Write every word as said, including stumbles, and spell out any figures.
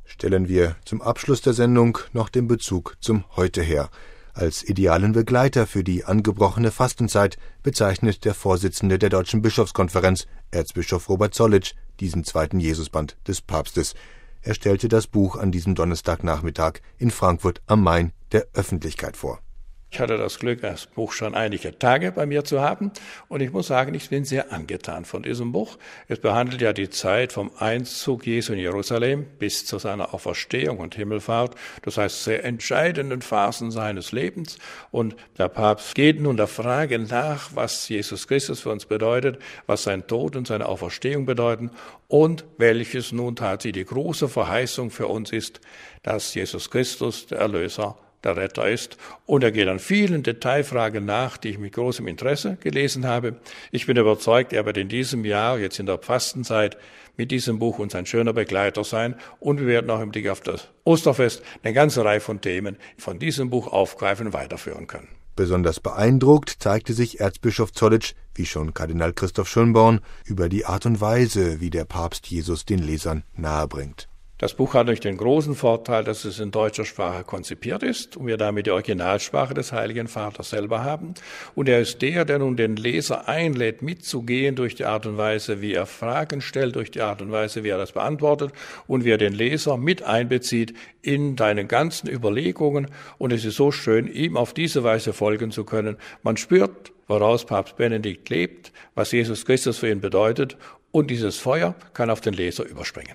stellen wir zum Abschluss der Sendung noch den Bezug zum Heute her. Als idealen Begleiter für die angebrochene Fastenzeit bezeichnet der Vorsitzende der Deutschen Bischofskonferenz, Erzbischof Robert Zollitsch, diesen zweiten Jesusband des Papstes. Er stellte das Buch an diesem Donnerstagnachmittag in Frankfurt am Main der Öffentlichkeit vor. Ich hatte das Glück, das Buch schon einige Tage bei mir zu haben und ich muss sagen, ich bin sehr angetan von diesem Buch. Es behandelt ja die Zeit vom Einzug Jesu in Jerusalem bis zu seiner Auferstehung und Himmelfahrt, das heißt sehr entscheidenden Phasen seines Lebens. Und der Papst geht nun der Frage nach, was Jesus Christus für uns bedeutet, was sein Tod und seine Auferstehung bedeuten und welches nun tatsächlich die große Verheißung für uns ist, dass Jesus Christus der Erlöser der Retter ist. Und er geht an vielen Detailfragen nach, die ich mit großem Interesse gelesen habe. Ich bin überzeugt, er wird in diesem Jahr, jetzt in der Fastenzeit, mit diesem Buch uns ein schöner Begleiter sein. Und wir werden auch im Blick auf das Osterfest eine ganze Reihe von Themen von diesem Buch aufgreifen und weiterführen können. Besonders beeindruckt zeigte sich Erzbischof Zollitsch, wie schon Kardinal Christoph Schönborn, über die Art und Weise, wie der Papst Jesus den Lesern nahebringt. Das Buch hat natürlich den großen Vorteil, dass es in deutscher Sprache konzipiert ist und wir damit die Originalsprache des Heiligen Vaters selber haben. Und er ist der, der nun den Leser einlädt, mitzugehen durch die Art und Weise, wie er Fragen stellt, durch die Art und Weise, wie er das beantwortet und wie er den Leser mit einbezieht in seine ganzen Überlegungen. Und es ist so schön, ihm auf diese Weise folgen zu können. Man spürt, woraus Papst Benedikt lebt, was Jesus Christus für ihn bedeutet und dieses Feuer kann auf den Leser überspringen.